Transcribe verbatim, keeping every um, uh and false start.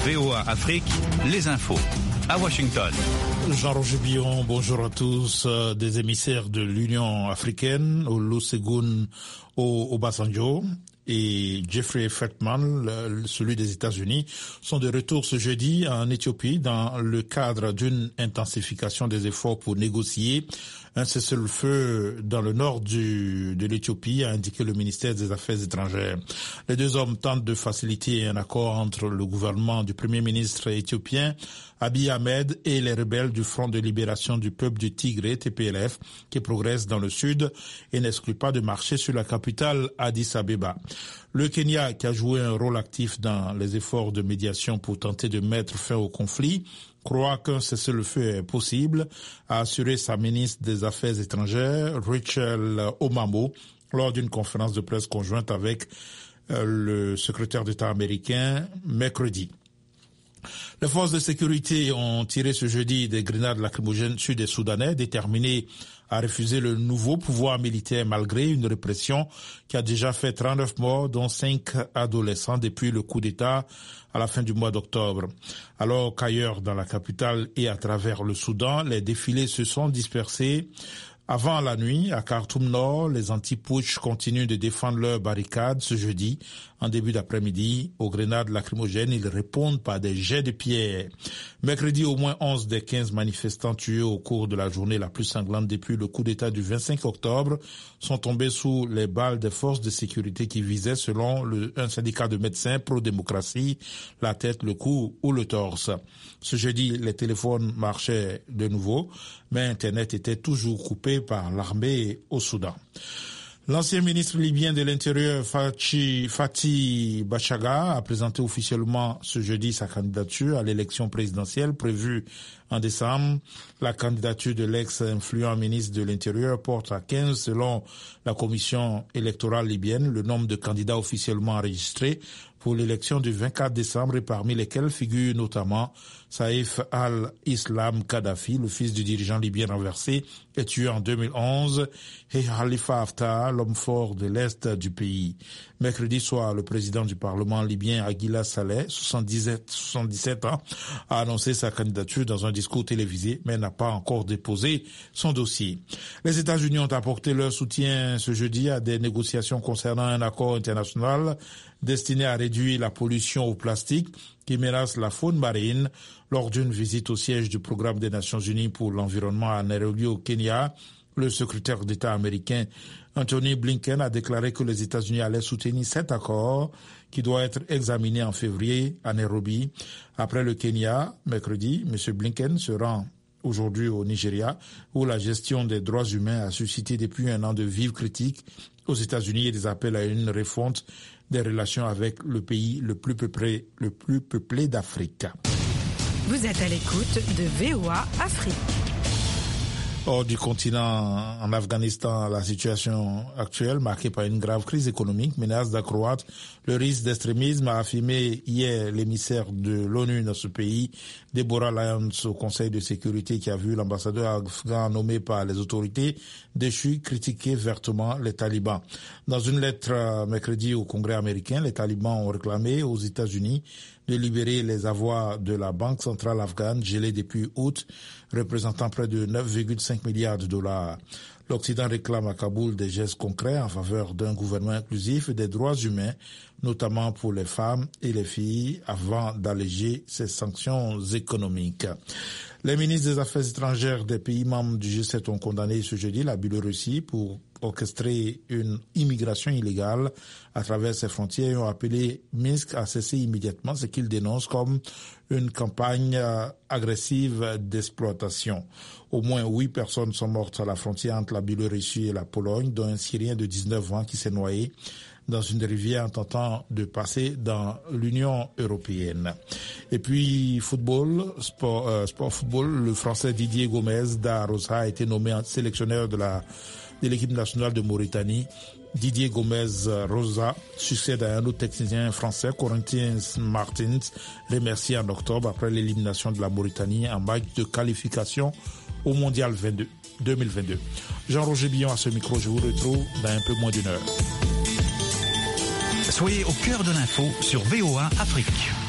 V O A Afrique, les infos. À Washington. Jean-Roger Billon, bonjour à tous. Des émissaires de l'Union africaine, Olusegun Obasanjo et Jeffrey Feltman, celui des États-Unis, sont de retour ce jeudi en Éthiopie dans le cadre d'une intensification des efforts pour négocier un cessez-le-feu dans le nord du, de l'Éthiopie, a indiqué le ministère des Affaires étrangères. Les deux hommes tentent de faciliter un accord entre le gouvernement du Premier ministre éthiopien Abiy Ahmed et les rebelles du Front de libération du peuple du Tigré, T P L F, qui progressent dans le sud et n'exclut pas de marcher sur la capitale Addis Abeba. Le Kenya, qui a joué un rôle actif dans les efforts de médiation pour tenter de mettre fin au conflit, croit qu'un cessez-le-feu est possible, a assuré sa ministre des Affaires étrangères, Rachel Omamo, lors d'une conférence de presse conjointe avec euh, le secrétaire d'État américain mercredi. Les forces de sécurité ont tiré ce jeudi des grenades lacrymogènes sur des Soudanais déterminés à refuser le nouveau pouvoir militaire malgré une répression qui a déjà fait trente-neuf morts, dont cinq adolescents depuis le coup d'État à la fin du mois d'octobre. Alors qu'ailleurs dans la capitale et à travers le Soudan, les défilés se sont dispersés. Avant la nuit, à Khartoum Nord, les anti-putsch continuent de défendre leurs barricades ce jeudi. En début d'après-midi, aux grenades lacrymogènes, ils répondent par des jets de pierre. Mercredi, au moins onze des quinze manifestants tués au cours de la journée la plus sanglante depuis le coup d'État du vingt-cinq octobre sont tombés sous les balles des forces de sécurité qui visaient, selon le, un syndicat de médecins pro-démocratie, la tête, le cou ou le torse. Ce jeudi, les téléphones marchaient de nouveau, mais Internet était toujours coupé par l'armée au Soudan. L'ancien ministre libyen de l'Intérieur, Fathi, Fathi Bachaga, a présenté officiellement ce jeudi sa candidature à l'élection présidentielle prévue en décembre. La candidature de l'ex-influent ministre de l'Intérieur porte à quinze selon la commission électorale libyenne le nombre de candidats officiellement enregistrés pour l'élection du vingt-quatre décembre, et parmi lesquels figure notamment Saïf al-Islam Kadhafi, le fils du dirigeant libyen renversé et tué en deux mille onze, et Khalifa Haftar, l'homme fort de l'Est du pays. Mercredi soir, le président du Parlement libyen, Aguila Saleh, soixante-dix-sept ans, a annoncé sa candidature dans un discours télévisé, mais n'a pas encore déposé son dossier. Les États-Unis ont apporté leur soutien ce jeudi à des négociations concernant un accord international destiné à réduire la pollution au plastique qui menace la faune marine. Lors d'une visite au siège du programme des Nations Unies pour l'environnement à Nairobi au Kenya, le secrétaire d'État américain Anthony Blinken a déclaré que les États-Unis allaient soutenir cet accord qui doit être examiné en février à Nairobi. Après le Kenya, mercredi, M. Blinken se rend aujourd'hui au Nigeria, où la gestion des droits humains a suscité depuis un an de vives critiques aux États-Unis et des appels à une refonte des relations avec le pays le plus peuplé, le plus peuplé d'Afrique. Vous êtes à l'écoute de V O A Afrique. Hors du continent, en Afghanistan, la situation actuelle, marquée par une grave crise économique, menace d'accroître le risque d'extrémisme, a affirmé hier l'émissaire de l'ONU dans ce pays, Deborah Lyons, au Conseil de sécurité, qui a vu l'ambassadeur afghan nommé par les autorités déchues critiquer vertement les talibans. Dans une lettre mercredi au Congrès américain, les talibans ont réclamé aux États-Unis de libérer les avoirs de la Banque centrale afghane gelés depuis août, représentant près de neuf virgule cinq milliards de dollars. L'Occident réclame à Kaboul des gestes concrets en faveur d'un gouvernement inclusif et des droits humains, notamment pour les femmes et les filles, avant d'alléger ces sanctions économiques. Les ministres des Affaires étrangères des pays membres du G sept ont condamné ce jeudi la Biélorussie pour orchestrer une immigration illégale à travers ses frontières et ont appelé Minsk à cesser immédiatement ce qu'ils dénoncent comme une campagne agressive d'exploitation. Au moins huit personnes sont mortes à la frontière entre la Biélorussie et la Pologne, dont un Syrien de dix-neuf ans qui s'est noyé dans une rivière en tentant de passer dans l'Union européenne. Et puis, football, sport, euh, sport football, le Français Didier Gomez da Rosa a été nommé sélectionneur de la de l'équipe nationale de Mauritanie. Didier Gomez Rosa succède à un autre technicien français, Corentin Martins, remercié en octobre après l'élimination de la Mauritanie en match de qualification au Mondial vingt-deux, deux mille vingt-deux. Jean-Roger Billon à ce micro, je vous retrouve dans un peu moins d'une heure. Soyez au cœur de l'info sur V O A Afrique.